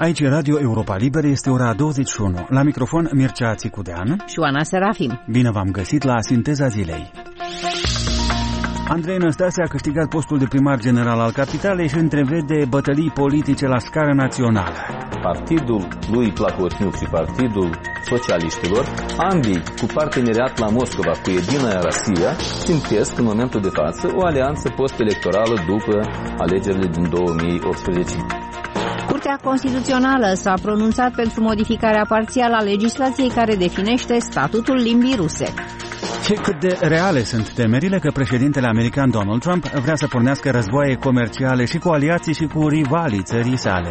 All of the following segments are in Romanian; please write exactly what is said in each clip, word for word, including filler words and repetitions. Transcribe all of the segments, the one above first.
Aici Radio Europa Liberă, este ora douăzeci și unu. La microfon Mircea Țicudean și Oana Serafim. Bine v-am găsit la Sinteza Zilei. Andrei Năstase a câștigat postul de primar general al capitalei și întrevede bătălii politice la scară națională. Partidul lui Plahotniuc și Partidul Socialiștilor, ambii cu parteneriat la Moscova cu Единая Россия, țintesc în momentul de față o alianță post-electorală după alegerile din două mii optsprezece. Curtea Constituțională s-a pronunțat pentru modificarea parțială a legislației care definește statutul limbii ruse. Și cât de reale sunt temerile că președintele american Donald Trump vrea să pornească războaie comerciale și cu aliații și cu rivalii țării sale.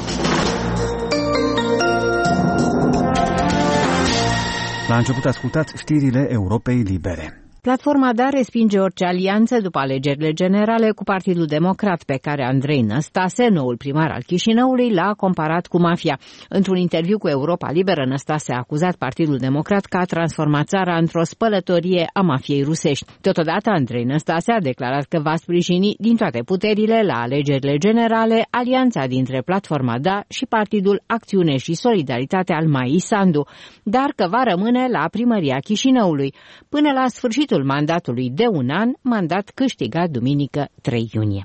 La început ascultați știrile Europei Libere. Platforma D A respinge orice alianță după alegerile generale cu Partidul Democrat, pe care Andrei Năstase, noul primar al Chișinăului, l-a comparat cu mafia. Într-un interviu cu Europa Liberă, Năstase a acuzat Partidul Democrat că a transformat țara într-o spălătorie a mafiei rusești. Totodată, Andrei Năstase a declarat că va sprijini din toate puterile la alegerile generale alianța dintre Platforma D A și Partidul Acțiune și Solidaritate al Maii Sandu, dar că va rămâne la primăria Chișinăului până la sfârșitul mandatului de un an, mandat câștigat duminică trei iunie.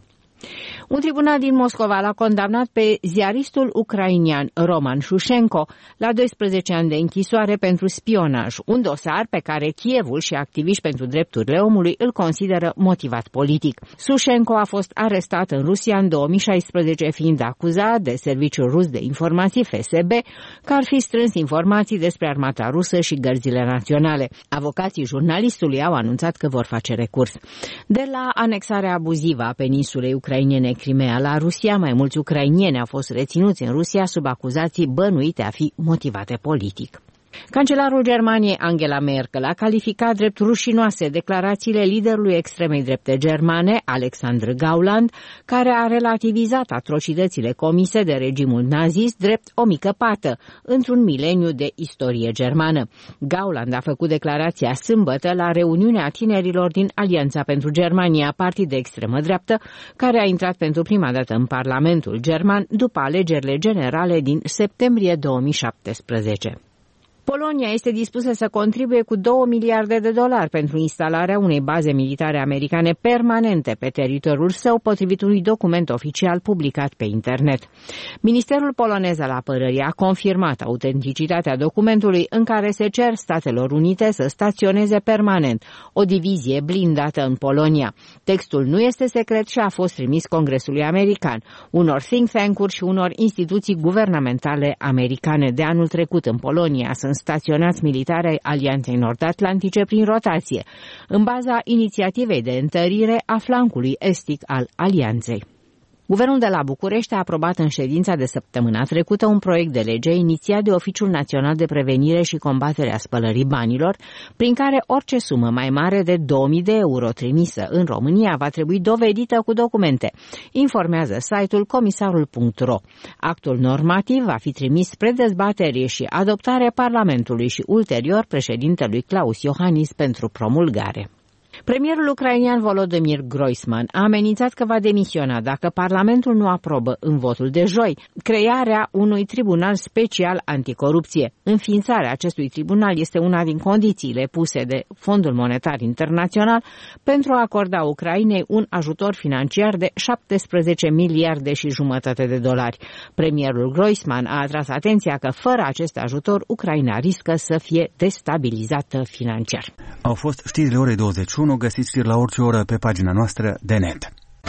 Un tribunal din Moscova l-a condamnat pe ziaristul ucrainian Roman Shushenko la doisprezece ani de închisoare pentru spionaj, un dosar pe care Kievul și activiști pentru drepturile omului îl consideră motivat politic. Shushenko a fost arestat în Rusia în două mii șaisprezece, fiind acuzat de Serviciul Rus de Informații F S B că ar fi strâns informații despre armata rusă și gărzile naționale. Avocații jurnalistului au anunțat că vor face recurs. De la anexarea abuzivă a peninsulei ucrainene Crimea la Rusia, mai mulți ucrainieni au fost reținuți în Rusia sub acuzații bănuite a fi motivate politic. Cancelarul Germaniei Angela Merkel a calificat drept rușinoase declarațiile liderului extremei drepte germane, Alexander Gauland, care a relativizat atrocitățile comise de regimul nazist drept o mică pată într-un mileniu de istorie germană. Gauland a făcut declarația sâmbătă la reuniunea tinerilor din Alianța pentru Germania, partid de extremă dreaptă, care a intrat pentru prima dată în Parlamentul german după alegerile generale din septembrie două mii șaptesprezece. Polonia este dispusă să contribuie cu două miliarde de dolari pentru instalarea unei baze militare americane permanente pe teritoriul său, potrivit unui document oficial publicat pe internet. Ministerul polonez al apărării a confirmat autenticitatea documentului în care se cer Statelor Unite să staționeze permanent o divizie blindată în Polonia. Textul nu este secret și a fost trimis Congresului American, unor think tank-uri și unor instituții guvernamentale americane. De anul trecut în Polonia sunt staționați militari ai Alianței Nord-Atlantice prin rotație, în baza inițiativei de întărire a flancului estic al Alianței. Guvernul de la București a aprobat în ședința de săptămâna trecută un proiect de lege inițiat de Oficiul Național de Prevenire și Combatere a Spălării Banilor, prin care orice sumă mai mare de două mii de euro trimisă în România va trebui dovedită cu documente, informează site-ul comisarul punct ro. Actul normativ va fi trimis spre dezbatere și adoptare Parlamentului și ulterior președintelui Klaus Iohannis pentru promulgare. Premierul ucrainian Volodymyr Groisman a amenințat că va demisiona dacă Parlamentul nu aprobă în votul de joi crearea unui tribunal special anticorupție. Înființarea acestui tribunal este una din condițiile puse de Fondul Monetar Internațional pentru a acorda Ucrainei un ajutor financiar de șaptesprezece miliarde și jumătate de dolari. Premierul Groisman a atras atenția că fără acest ajutor Ucraina riscă să fie destabilizată financiar. Au fost știrile orei douăzeci și unu. Găsiți știri la orice oră pe pagina noastră de net.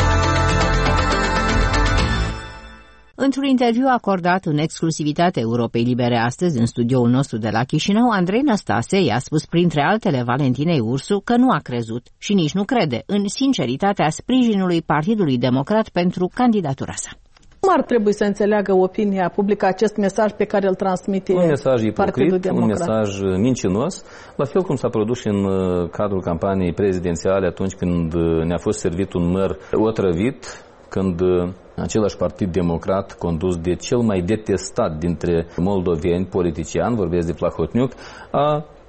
Într-un interviu acordat în exclusivitate Europei Libere astăzi în studioul nostru de la Chișinău, Andrei Năstase i-a spus printre altele Valentinei Ursu că nu a crezut și nici nu crede în sinceritatea sprijinului Partidului Democrat pentru candidatura sa. Cum ar trebui să înțeleagă opinia publică acest mesaj pe care îl transmite un mesaj Partidul ipocrit, Democrat? Un mesaj mincinos, la fel cum s-a produs și în cadrul campaniei prezidențiale atunci când ne-a fost servit un măr otrăvit, când același Partid Democrat, condus de cel mai detestat dintre moldoveni politiciani, vorbesc de Plahotniuc, a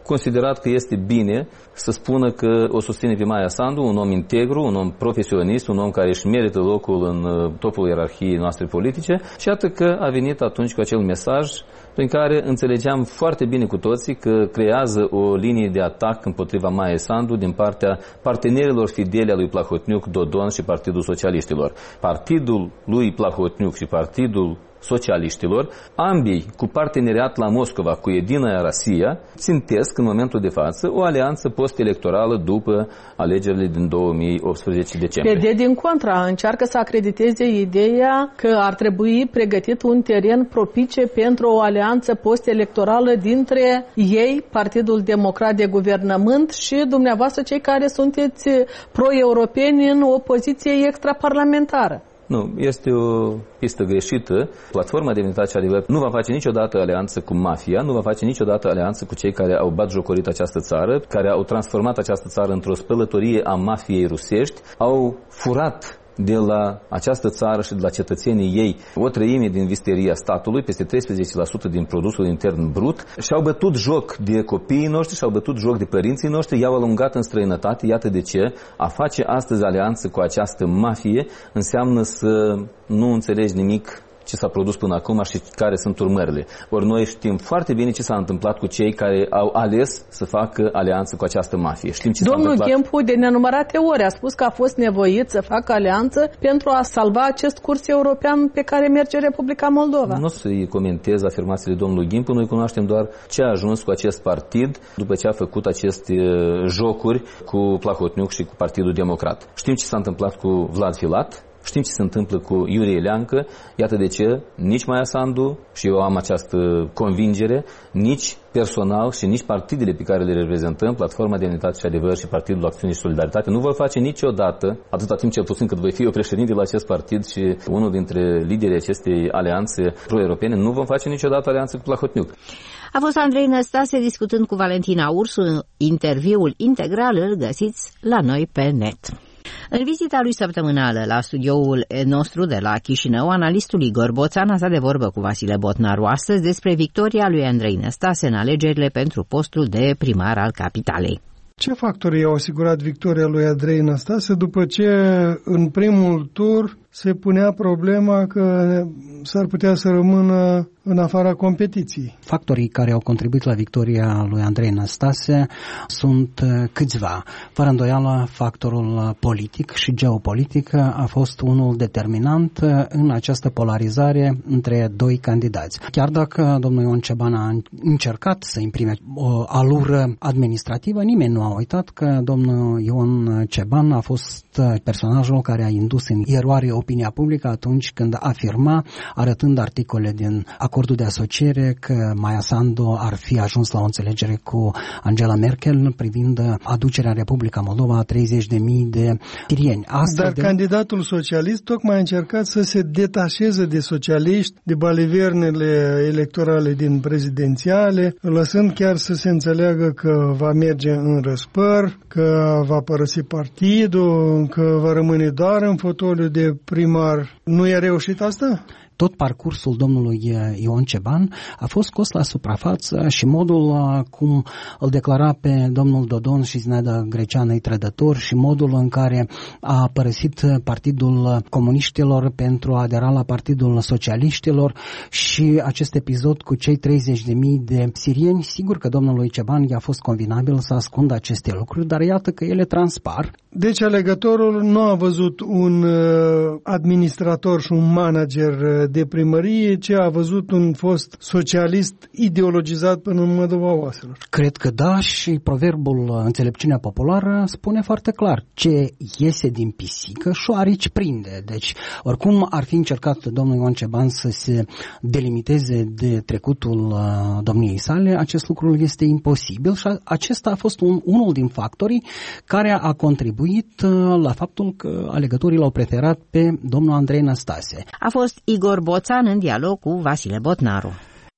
considerat că este bine să spună că o susține pe Maia Sandu, un om integru, un om profesionist, un om care își merită locul în topul ierarhiei noastre politice și iată că a venit atunci cu acel mesaj prin care înțelegeam foarte bine cu toții că creează o linie de atac împotriva Maiei Sandu din partea partenerilor fideli a lui Plahotniuc, Dodon și Partidul Socialiștilor. Partidul lui Plahotniuc și Partidul Socialiștilor, ambii cu parteneriat la Moscova cu Единая Россия, țintesc în momentul de față o alianță post-electorală după alegerile din două mii optsprezece decembrie. P D din contra încearcă să acrediteze ideea că ar trebui pregătit un teren propice pentru o alianță post-electorală dintre ei, Partidul Democrat de Guvernământ, și dumneavoastră cei care sunteți pro-europeni în opoziție extraparlamentară. Nu, este o pistă greșită. Platforma Demnitate și Adevăr nu va face niciodată alianță cu mafia, nu va face niciodată alianță cu cei care au batjocorit această țară, care au transformat această țară într-o spălătorie a mafiei rusești, au furat de la această țară și de la cetățenii ei o treime din visteria statului, peste treisprezece la sută din produsul intern brut, și-au bătut joc de copiii noștri, și-au bătut joc de părinții noștri, i-au alungat în străinătate. Iată de ce a face astăzi alianță cu această mafie înseamnă să nu înțelegi nimic ce s-a produs până acum și care sunt urmările. Ori noi știm foarte bine ce s-a întâmplat cu cei care au ales să facă alianță cu această mafie. Știm ce Domnul s-a întâmplat. Ghempu de nenumărate ori a spus că a fost nevoit să facă alianță pentru a salva acest curs european pe care merge Republica Moldova. Nu o să-i comentez afirmațiile domnului Ghimpu, noi cunoaștem doar ce a ajuns cu acest partid după ce a făcut aceste jocuri cu Plahotniuc și cu Partidul Democrat. Știm ce s-a întâmplat cu Vlad Filat, știm ce se întâmplă cu Iurie Leancă, iată de ce nici Maia Sandu, și eu am această convingere, nici personal și nici partidele pe care le reprezentăm, Platforma Demnitate și Adevăr și Partidul Acțiune și Solidaritate, nu vor face niciodată, atâta timp cel puțin cât voi fi eu președinte la acest partid și unul dintre liderii acestei alianțe pro-europene, nu vom face niciodată alianță cu Plahotniuc. A fost Andrei Năstase discutând cu Valentina Ursu. Interviul integral îl găsiți la noi pe net. În vizita lui săptămânală la studioul nostru de la Chișinău, analistul Igor Boțan a stat de vorbă cu Vasile Botnaru astăzi despre victoria lui Andrei Năstase în alegerile pentru postul de primar al capitalei. Ce factori au asigurat victoria lui Andrei Năstase după ce în primul tur se punea problema că s-ar putea să rămână în afara competiției? Factorii care au contribuit la victoria lui Andrei Năstase sunt câțiva. Fără îndoială, factorul politic și geopolitic a fost unul determinant în această polarizare între doi candidați. Chiar dacă domnul Ion Ceban a încercat să imprime o alură administrativă, nimeni nu a uitat că domnul Ion Ceban a fost personajul care a indus în eroare opinia publică atunci când afirma, arătând articole din acordul de asociere, că Maia Sandu ar fi ajuns la o înțelegere cu Angela Merkel privind aducerea în Republica Moldova a treizeci de mii de sirieni. Astfel Dar de... candidatul socialist tocmai a încercat să se detașeze de socialiști, de balivernele electorale din prezidențiale, lăsând chiar să se înțeleagă că va merge în răspăr, că va părăsi partidul, că va rămâne doar în fotoliu de primar. Nu i-a reușit asta? Tot parcursul domnului Ion Ceban a fost scos la suprafață și modul cum îl declara pe domnul Dodon și Zinaida Greceană-i trădător și modul în care a părăsit Partidul Comuniștilor pentru a adera la Partidul Socialiștilor și acest episod cu cei treizeci de mii de sirieni, sigur că domnului Ceban i-a fost convenabil să ascundă aceste lucruri, dar iată că ele transpar. Deci alegătorul nu a văzut un administrator și un manager de primărie, ce a văzut un fost socialist ideologizat până în măduva oaselor. Cred că da, și proverbul înțelepciunea populară spune foarte clar: ce iese din pisică, șoarici prinde. Deci, oricum ar fi încercat domnul Ion Ceban să se delimiteze de trecutul uh, domniei sale, acest lucru este imposibil și acesta a fost un, unul din factorii care a contribuit uh, la faptul că alegătorii l-au preferat pe domnul Andrei Năstase. A fost Igor Boțan în dialog cu Vasile Botnaru.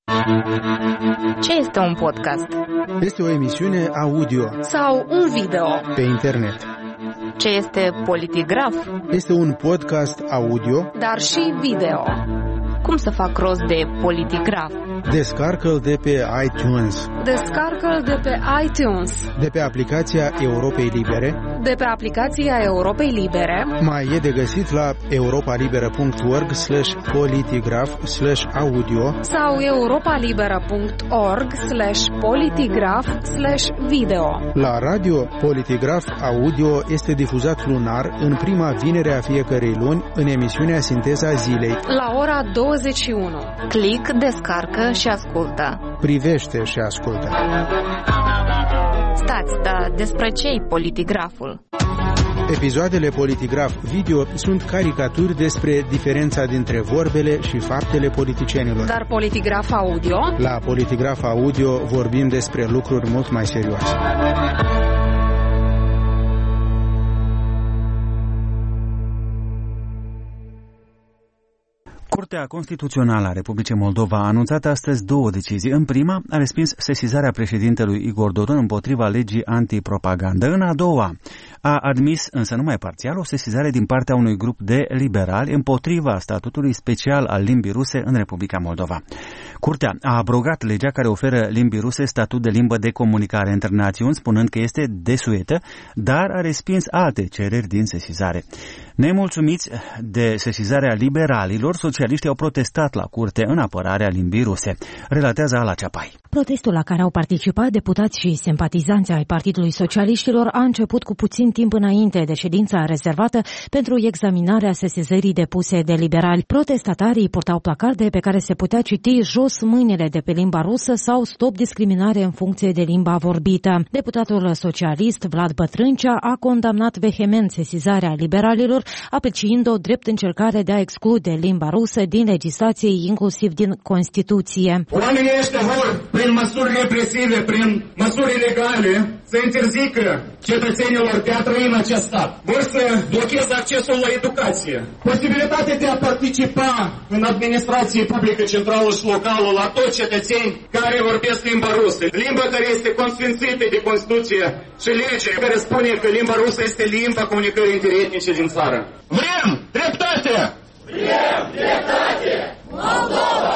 Ce este un podcast? Este o emisiune audio sau un video pe internet. Ce este Politigraf? Este un podcast audio, dar și video. Cum să fac rost de Politigraf? Descarcă-l de pe iTunes. Descarcă-l de pe iTunes. De pe aplicația Europei Libere. De pe aplicația Europei Libere. Mai e de găsit la europalibera.org slash politigraf slash audio sau europalibera.org slash politigraf slash video. La radio, Politigraf Audio este difuzat lunar în prima vinere a fiecărei luni în emisiunea Sinteza Zilei. La ora douăzeci și unu. Click, descarcă și ascultă. Privește și ascultă. Stați, dar despre ce-i Politigraful? Episoadele Politigraf Video sunt caricaturi despre diferența dintre vorbele și faptele politicienilor. Dar Politigraf Audio? La Politigraf Audio vorbim despre lucruri mult mai serioase. Curtea Constituțională a Republicii Moldova a anunțat astăzi două decizii. În prima, a respins sesizarea președintelui Igor Dodon împotriva legii antipropagandă. În a doua, a admis, însă numai parțial, o sesizare din partea unui grup de liberali împotriva statutului special al limbii ruse în Republica Moldova. Curtea a abrogat legea care oferă limbii ruse statut de limbă de comunicare între națiuni, spunând că este desuetă, dar a respins alte cereri din sesizare. Nemulțumiți de sesizarea liberalilor, socialiștii au protestat la curte în apărarea limbii ruse. Relatează Ala Ceapai. Protestul la care au participat deputați și simpatizanți ai Partidului Socialiștilor a început cu puțin timp înainte de ședința rezervată pentru examinarea sesizării depuse de liberali. Protestatarii purtau placarde pe care se putea citi jos mâinile de pe limba rusă sau stop discriminare în funcție de limba vorbită. Deputatul socialist Vlad Bătrâncea a condamnat vehement sesizarea liberalilor, apreciind-o drept încercare de a exclude limba rusă din legislație, inclusiv din Constituție. Oamenii ăștia vor, prin măsuri represive, prin măsuri ilegale, să interzică cetățenilor de a trăi în acest stat. Vor să blocheze accesul la educație, posibilitatea de a participa în administrație publică centrală și locală la toți cetățeni care vorbesc limba rusă. Limba care este consfințită de Constituție și lege care spune că limba rusă este limba comunicării interetnice din țară. Vrem dreptate! Vrem dreptate! Moldova!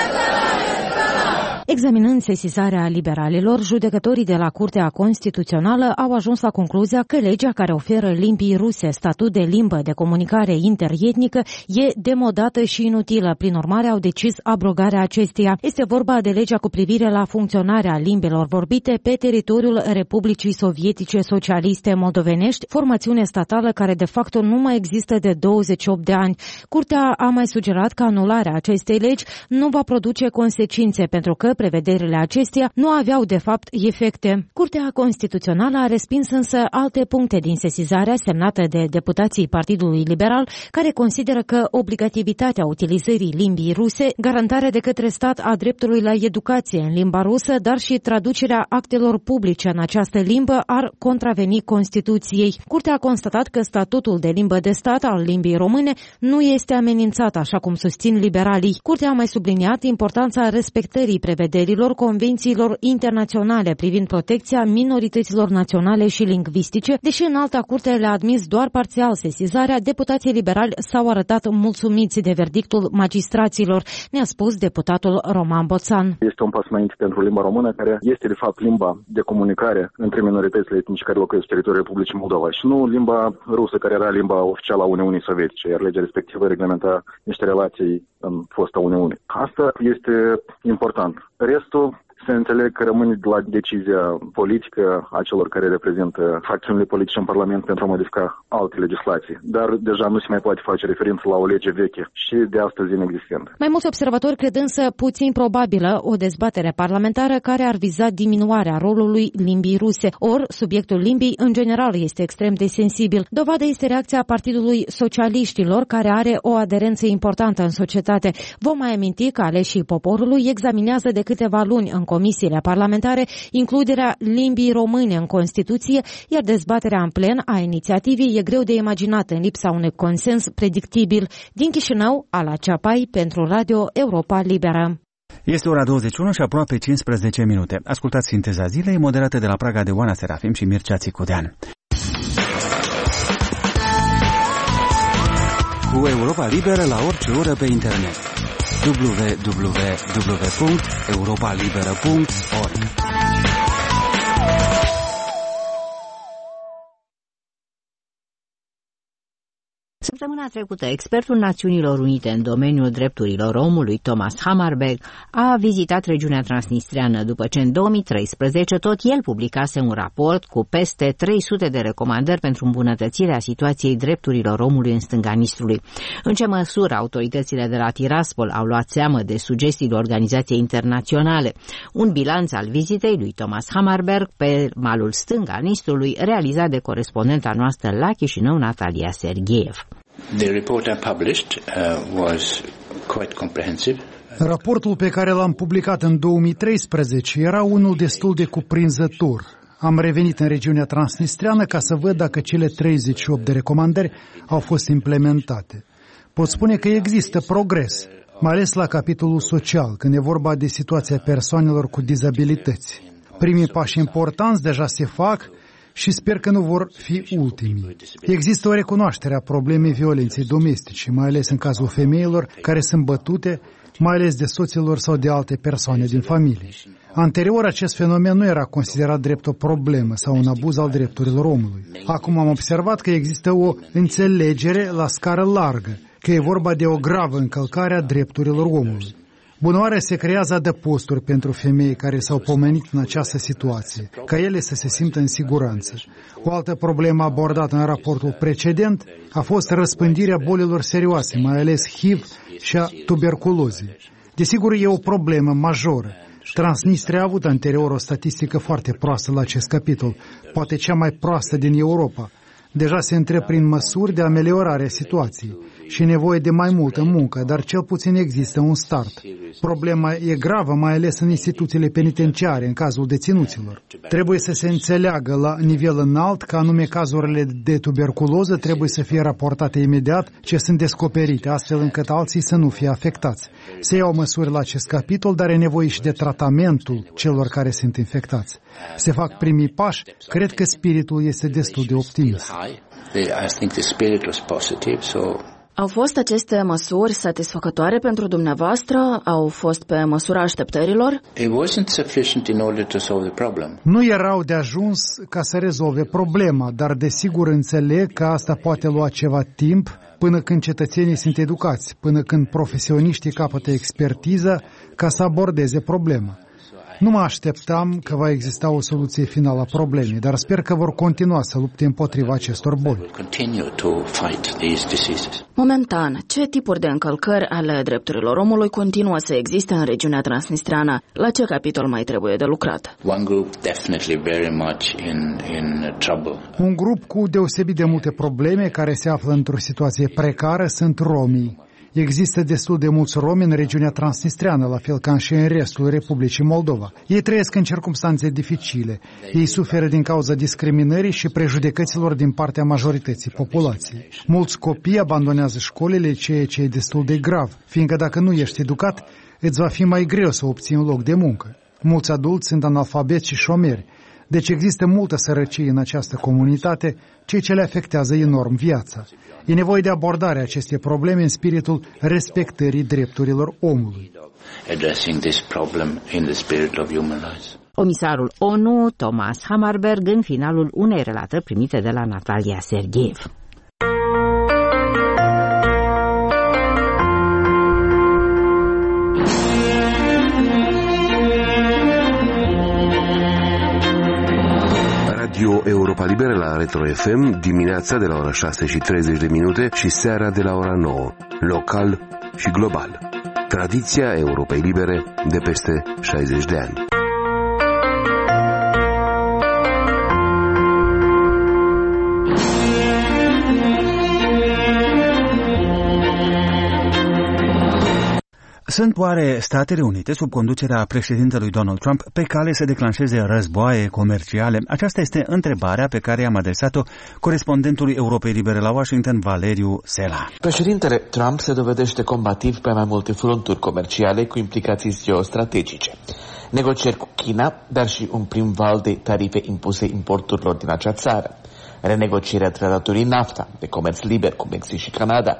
Examinând sesizarea liberalilor, judecătorii de la Curtea Constituțională au ajuns la concluzia că legea care oferă limbii ruse statut de limbă de comunicare interetnică e demodată și inutilă. Prin urmare, au decis abrogarea acesteia. Este vorba de legea cu privire la funcționarea limbilor vorbite pe teritoriul Republicii Sovietice Socialiste Moldovenești, formațiune statală care de fapt nu mai există de douăzeci și opt de ani. Curtea a mai sugerat că anularea acestei legi nu va produce consecințe pentru că prevederile acesteia nu aveau de fapt efecte. Curtea Constituțională a respins însă alte puncte din sesizarea semnată de deputații Partidului Liberal, care consideră că obligativitatea utilizării limbii ruse, garantarea de către stat a dreptului la educație în limba rusă, dar și traducerea actelor publice în această limbă ar contraveni Constituției. Curtea a constatat că statutul de limbă de stat al limbii române nu este amenințat, așa cum susțin liberalii. Curtea a mai subliniat importanța respectării prevederilor convențiilor internaționale privind protecția minorităților naționale și lingvistice, deși în alta curte le-a admis doar parțial sesizarea, deputații liberali s-au arătat mulțumiți de verdictul magistraților, ne-a spus deputatul Roman Boțan. Este un pas înainte pentru limba română, care este de fapt limba de comunicare între minoritățile etnice care locuiesc pe teritoriul Republicii Moldova și nu limba rusă, care era limba oficială a Uniunii Sovietice, iar legea respectivă reglementa niște relații în fosta Uniune. Asta este important. Restul se înțeleg că rămâne de la decizia politică a celor care reprezintă facțiunile politice în Parlament pentru a modifica alte legislații. Dar deja nu se mai poate face referință la o lege veche și de astăzi inexistentă. Mai mulți observatori cred însă puțin probabilă o dezbatere parlamentară care ar viza diminuarea rolului limbii ruse. Ori, subiectul limbii în general este extrem de sensibil. Dovadă este reacția Partidului Socialiștilor, care are o aderență importantă în societate. Vom mai aminti că aleșii poporului examinează de câteva luni în comisiile parlamentare includerea limbii române în Constituție, iar dezbaterea în plen a inițiativei e greu de imaginat în lipsa unui consens predictibil. Din Chișinău, Ala Ceapai pentru Radio Europa Liberă. Este ora douăzeci și unu și aproape cincisprezece minute. Ascultați Sinteza Zilei, moderată de la Praga de Oana Serafim și Mircea Țicudean. Cu Europa Liberă la orice oră pe internet. w w w punct europa liberă punct org. Săptămâna trecută, expertul Națiunilor Unite în domeniul drepturilor omului, Thomas Hammarberg, a vizitat regiunea transnistreană după ce în două mii treisprezece tot el publicase un raport cu peste trei sute de recomandări pentru îmbunătățirea situației drepturilor omului în stânga Nistrului. În ce măsură autoritățile de la Tiraspol au luat seamă de sugestiile organizației internaționale? Un bilanț al vizitei lui Thomas Hammarberg pe malul stâng al Nistrului, realizat de corespondenta noastră la Chișinău, Natalia Sergeev. The report I published uh, was quite comprehensive. Raportul pe care l-am publicat în două mii treisprezece era unul destul de cuprinzător. Am revenit în regiunea transnistreană ca să văd dacă cele treizeci și opt de recomandări au fost implementate. Pot spune că există progres, mai ales la capitolul social, când e vorba de situația persoanelor cu dizabilități. Primii pași importanți deja se fac și sper că nu vor fi ultimii. Există o recunoaștere a problemei violenței domestice, mai ales în cazul femeilor care sunt bătute, mai ales de soților sau de alte persoane din familie. Anterior, acest fenomen nu era considerat drept o problemă sau un abuz al drepturilor omului. Acum am observat că există o înțelegere la scară largă, că e vorba de o gravă încălcare a drepturilor omului. Bunoare se creează adăposturi pentru femei care s-au pomenit în această situație, ca ele să se simtă în siguranță. O altă problemă abordată în raportul precedent a fost răspândirea bolilor serioase, mai ales H I V și a tuberculozei. Desigur, e o problemă majoră. Transnistria a avut anterior o statistică foarte proastă la acest capitol, poate cea mai proastă din Europa. Deja se întreprind măsuri de ameliorare a situației și e nevoie de mai multă muncă, dar cel puțin există un start. Problema e gravă, mai ales în instituțiile penitenciare, în cazul deținuților. Trebuie să se înțeleagă la nivel înalt că anume cazurile de tuberculoză trebuie să fie raportate imediat ce sunt descoperite, astfel încât alții să nu fie afectați. Se iau măsuri la acest capitol, dar e nevoie și de tratamentul celor care sunt infectați. Se fac primii pași, cred că spiritul este destul de optimist. Au fost aceste măsuri satisfăcătoare pentru dumneavoastră? Au fost pe măsura așteptărilor? Nu erau de ajuns ca să rezolve problema, dar desigur înțeleg că asta poate lua ceva timp până când cetățenii sunt educați, până când profesioniștii capătă expertiză ca să abordeze problema. Nu mă așteptam că va exista o soluție finală a problemei, dar sper că vor continua să lupte împotriva acestor boli. Momentan, ce tipuri de încălcări ale drepturilor omului continuă să existe în regiunea transnistreană? La ce capitol mai trebuie de lucrat? Un grup cu deosebit de multe probleme care se află într-o situație precară sunt romii. Există destul de mulți romi în regiunea transnistreană, la fel ca și în restul Republicii Moldova. Ei trăiesc în circumstanțe dificile. Ei suferă din cauza discriminării și prejudecăților din partea majorității populației. Mulți copii abandonează școlile, ceea ce e destul de grav, fiindcă dacă nu ești educat, îți va fi mai greu să obții un loc de muncă. Mulți adulți sunt analfabeti și șomeri. Deci există multă sărăcie în această comunitate, ceea ce le afectează enorm viața. E nevoie de abordarea acestei probleme în spiritul respectării drepturilor omului. Comisarul O N U, Thomas Hammarberg, în finalul unei relatări primite de la Natalia Sergeev. Radio Europa Liberă la Retro F M, dimineața de la ora șase și treizeci de minute și seara de la ora nouă, local și global. Tradiția Europei Libere de peste șaizeci de ani. Sunt oare Statele Unite, sub conducerea președintelui Donald Trump, pe cale să declanșeze războaie comerciale? Aceasta este întrebarea pe care am adresat-o corespondentului Europei Libere la Washington, Valeriu Sela. Președintele Trump se dovedește combativ pe mai multe fronturi comerciale cu implicații geostrategice. Negocieri cu China, dar și un prim val de tarife impuse importurilor din acea țară. Renegocierea trataturii NAFTA, de comerț liber cu Mexic și Canada,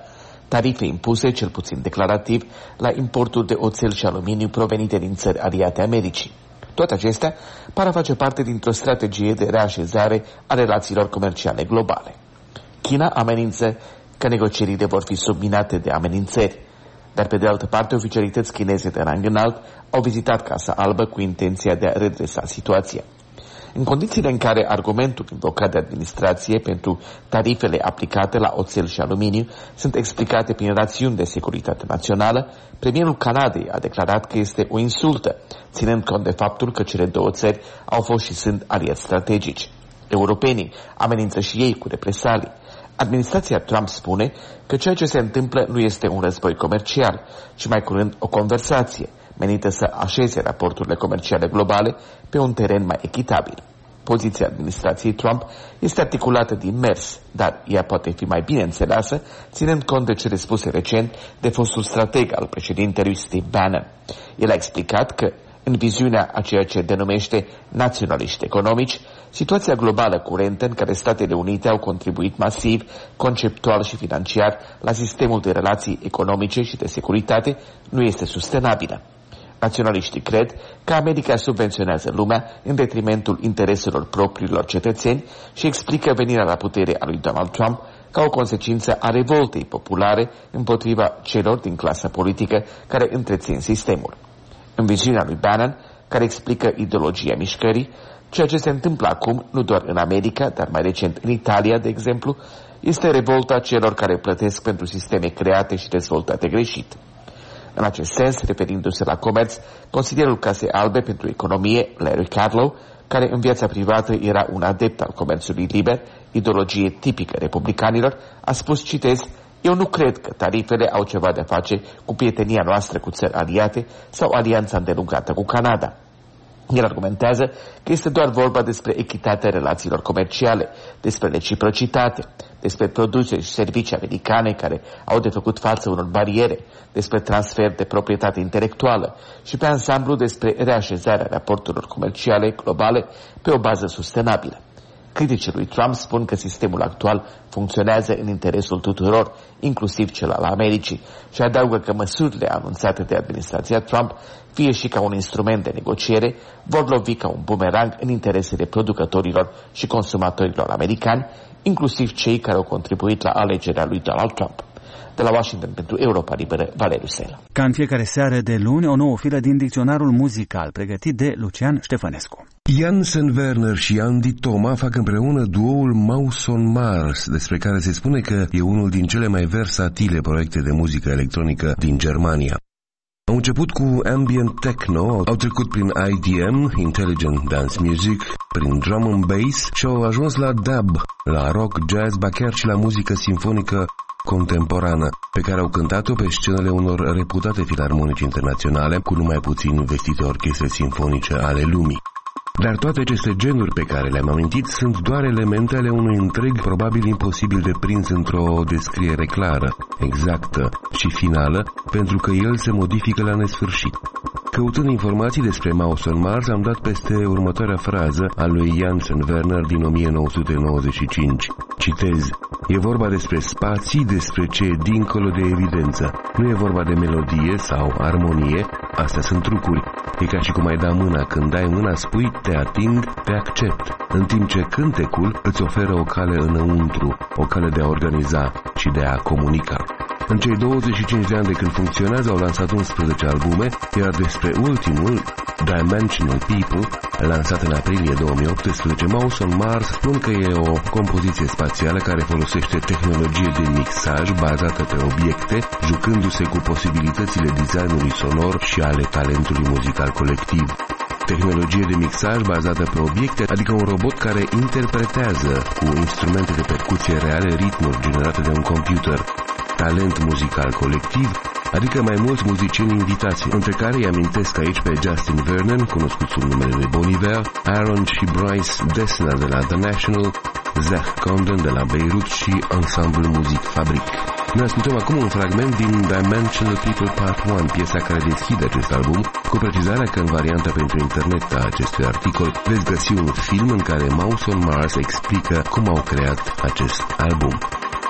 tarife impuse, cel puțin declarativ, la importul de oțel și aluminiu provenite din țări aliate Americii. Toate acestea par a face parte dintr-o strategie de reașezare a relațiilor comerciale globale. China amenință că negocierile vor fi subminate de amenințări, dar pe de altă parte oficialități chineze de rang înalt au vizitat Casa Albă cu intenția de a redresa situația. În condițiile în care argumentul invocat de administrație pentru tarifele aplicate la oțel și aluminiu sunt explicate prin rațiuni de securitate națională, premierul Canadei a declarat că este o insultă, ținând cont de faptul că cele două țări au fost și sunt aliați strategici. Europenii amenință și ei cu represalii. Administrația Trump spune că ceea ce se întâmplă nu este un război comercial, ci mai curând o conversație menită să așeze raporturile comerciale globale pe un teren mai echitabil. Poziția administrației Trump este articulată din mers, dar ea poate fi mai bine înțeleasă, ținând cont de cele spuse recent de fostul strateg al președintelui Steve Bannon. El a explicat că, în viziunea a ceea ce denumește naționaliști economici, situația globală curentă în care Statele Unite au contribuit masiv, conceptual și financiar la sistemul de relații economice și de securitate nu este sustenabilă. Naționaliștii cred că America subvenționează lumea în detrimentul intereselor propriilor cetățeni și explică venirea la putere a lui Donald Trump ca o consecință a revoltei populare împotriva celor din clasa politică care întrețin sistemul. În viziunea lui Bannon, care explică ideologia mișcării, ceea ce se întâmplă acum, nu doar în America, dar mai recent în Italia, de exemplu, este revolta celor care plătesc pentru sisteme create și dezvoltate greșit. În acest sens, referindu-se la comerț, consilierul Casei Albe pentru Economie, Larry Kudlow, care în viața privată era un adept al comerțului liber, ideologie tipică republicanilor, a spus, citez, eu nu cred că tarifele au ceva de a face cu prietenia noastră cu țări aliate sau alianța îndelungată cu Canada. El argumentează că este doar vorba despre echitatea relațiilor comerciale, despre reciprocitate, despre produse și servicii americane care au de făcut față unor bariere, despre transfer de proprietate intelectuală și pe ansamblu despre reașezarea raporturilor comerciale globale pe o bază sustenabilă. Criticii lui Trump spun că sistemul actual funcționează în interesul tuturor, inclusiv cel al Americii, și adaugă că măsurile anunțate de administrația Trump, fie și ca un instrument de negociere, vor lovi ca un bumerang în interesele producătorilor și consumatorilor americani, inclusiv cei care au contribuit la alegerea lui Donald Trump. De la Washington pentru Europa Liberă, Valeriu Sela. Ca în fiecare seară de luni, o nouă filă din dicționarul muzical, pregătit de Lucian Ștefănescu. Jansen Werner și Andy Toma fac împreună duoul Mouse on Mars, despre care se spune că e unul din cele mai versatile proiecte de muzică electronică din Germania. Au început cu ambient techno, au trecut prin I D M, Intelligent Dance Music, prin drum and bass și au ajuns la dub, la rock, jazz, ba chiar și la muzică simfonică contemporană, pe care au cântat-o pe scenele unor reputate filarmonici internaționale, cu numai puțin vestite orchestre simfonice ale lumii. Dar toate aceste genuri pe care le-am amintit sunt doar elemente ale unui întreg probabil imposibil de prins într-o descriere clară, exactă și finală, pentru că el se modifică la nesfârșit. Căutând informații despre Mouse on Mars, am dat peste următoarea frază a lui Jansen Werner din o mie nouă sute nouăzeci și cinci. Citez: e vorba despre spații, despre ce e dincolo de evidență. Nu e vorba de melodie sau armonie, astea sunt trucuri. E ca și cum ai da mâna, când dai mâna spui te ating, te accept, în timp ce cântecul îți oferă o cale înăuntru, o cale de a organiza și de a comunica. În cei douăzeci și cinci de ani de când funcționează au lansat unsprezece albume, iar despre ultimul, Dimensional People, lansat în aprilie două mii optsprezece, Mouse on Mars spun că e o compoziție spațială care folosește tehnologie de mixaj bazată pe obiecte, jucându-se cu posibilitățile designului sonor și ale talentului muzical colectiv. Tehnologie de mixaj bazată pe obiecte, adică un robot care interpretează cu instrumente de percuție reale ritmuri generate de un computer. Talent muzical colectiv, adică mai mulți muzicieni invitați, între care îi amintesc aici pe Justin Vernon, cunoscut sub numele de Bon Iver, Aaron și Bryce Dessner de la The National, Zach Condon de la Beirut și Ensemble Music Fabric. Noi ascultăm acum un fragment din Dimensional People Part unu, piesa care deschide acest album, cu precizarea că în varianta pentru internet a acestui articol veți găsi un film în care Mouse on Mars explică cum au creat acest album.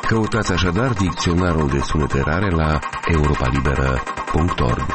Căutați așadar dicționarul de sunete rare la europa liberă punct org.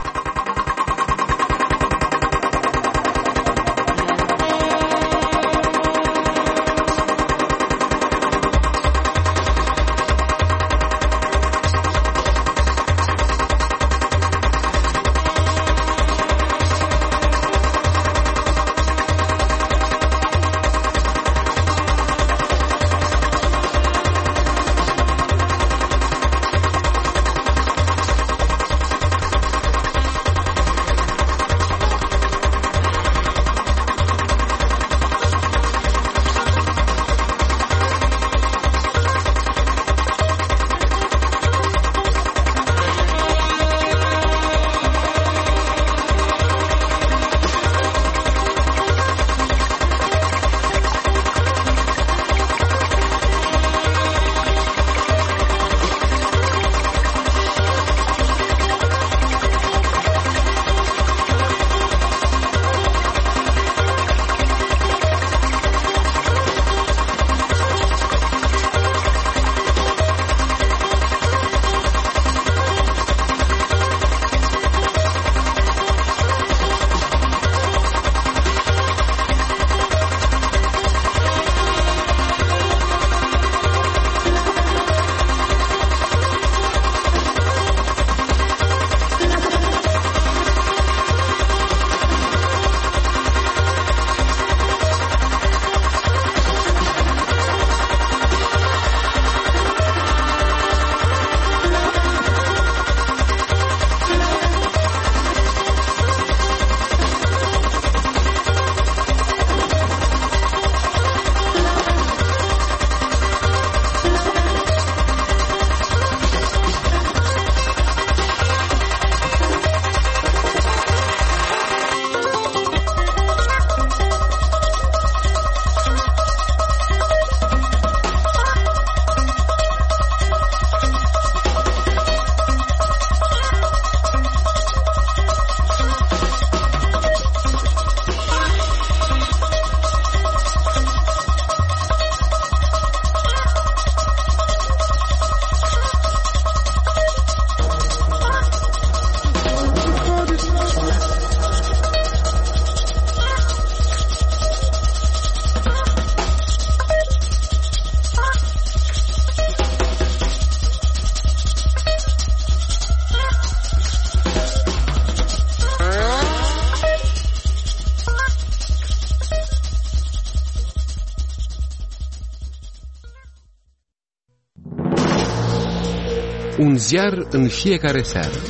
Un ziar în fiecare seară.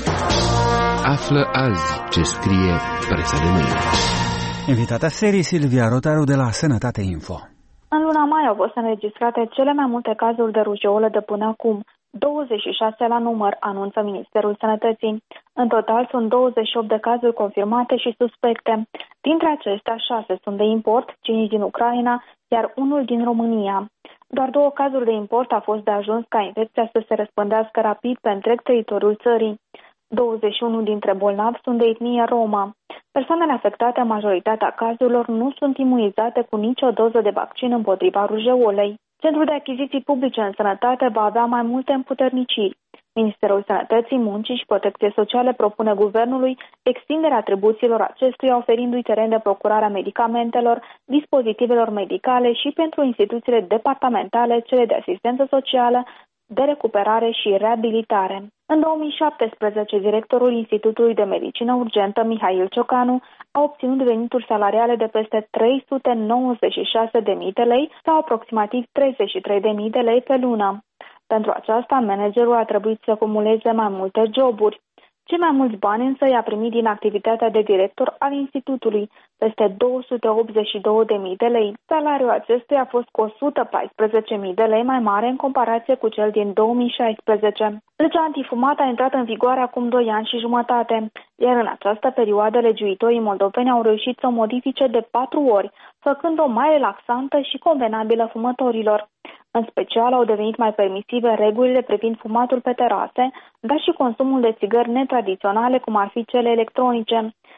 Află azi ce scrie presa de mâine. Invitata serii Silvia Rotaru de la Sănătate Info. În luna mai au fost înregistrate cele mai multe cazuri de rujeolă de până acum, douăzeci și șase la număr, anunță Ministerul Sănătății. În total sunt douăzeci și opt de cazuri confirmate și suspecte. Dintre acestea, șase sunt de import, cinci din Ucraina, iar unul din România. Doar două cazuri de import a fost de ajuns ca infecția să se răspândească rapid pe întreg teritoriul țării. douăzeci și unu dintre bolnavi sunt de etnie romă. Persoanele afectate, majoritatea cazurilor, nu sunt imunizate cu nicio doză de vaccin împotriva rujeolei. Centrul de Achiziții Publice în Sănătate va avea mai multe împuterniciri. Ministerul Sănătății, Muncii și Protecției Sociale propune guvernului extinderea atribuțiilor acestuia, oferindu-i teren de procurare a medicamentelor, dispozitivelor medicale și pentru instituțiile departamentale, cele de asistență socială, de recuperare și reabilitare. În două mii șaptesprezece, directorul Institutului de Medicină Urgentă, Mihail Ciocanu, a obținut venituri salariale de peste trei sute nouăzeci și șase de mii de lei sau aproximativ treizeci și trei de mii de lei pe lună. Pentru aceasta, managerul a trebuit să acumuleze mai multe joburi. Cei mai mulți bani însă i-a primit din activitatea de director al institutului, peste două sute optzeci și două de mii de lei. Salariul acestuia a fost cu o sută paisprezece mii de lei mai mare în comparație cu cel din două mii șaisprezece. Legea antifumat a intrat în vigoare acum doi ani și jumătate, iar în această perioadă legiuitorii moldoveni au reușit să o modifice de patru ori, făcând-o mai relaxantă și convenabilă fumătorilor. În special au devenit mai permisive regulile privind fumatul pe terase, dar și consumul de țigări netradiționale, cum ar fi cele electronice.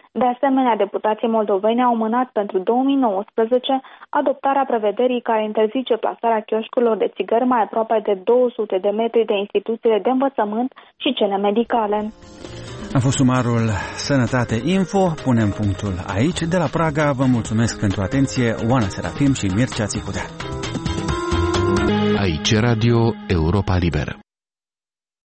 De asemenea, deputații moldoveni au mânat pentru două mii nouăsprezece adoptarea prevederii care interzice plasarea chioșcurilor de țigări mai aproape de două sute de metri de instituțiile de învățământ și cele medicale. A fost sumarul Sănătate Info. Punem punctul aici. De la Praga vă mulțumesc pentru atenție. Oana Serafim și Mircea Țicudea. Aici Radio Europa Liberă.